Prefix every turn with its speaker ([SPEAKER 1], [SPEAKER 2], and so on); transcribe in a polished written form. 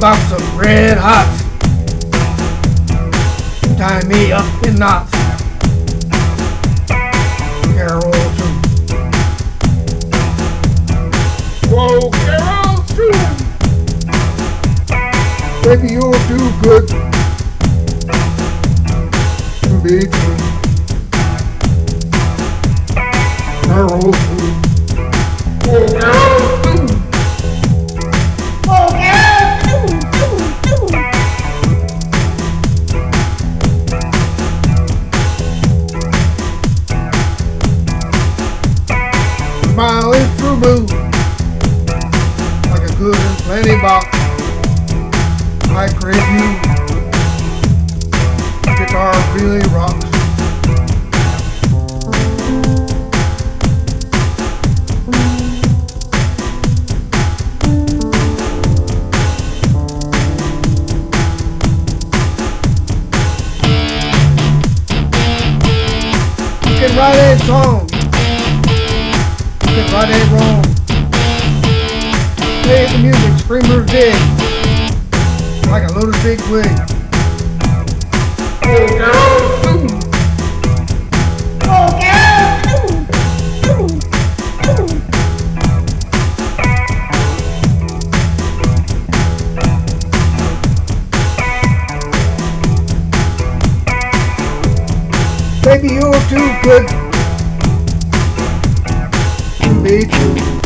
[SPEAKER 1] box of red hot. Tie me up in knots. Carol too. Whoa, Carol too. Baby, you're too good to be true. Carol too. Whoa, Carol too. Smile is true blue, like a good and plenty box. I crave you, guitar really rocks. You can write a song, right ain't wrong. Play the music, screamers dig, like a loaded big wig. Oh, girl, ooh. Oh, girl, ooh. Ooh, ooh. Baby, you're too good. Be true.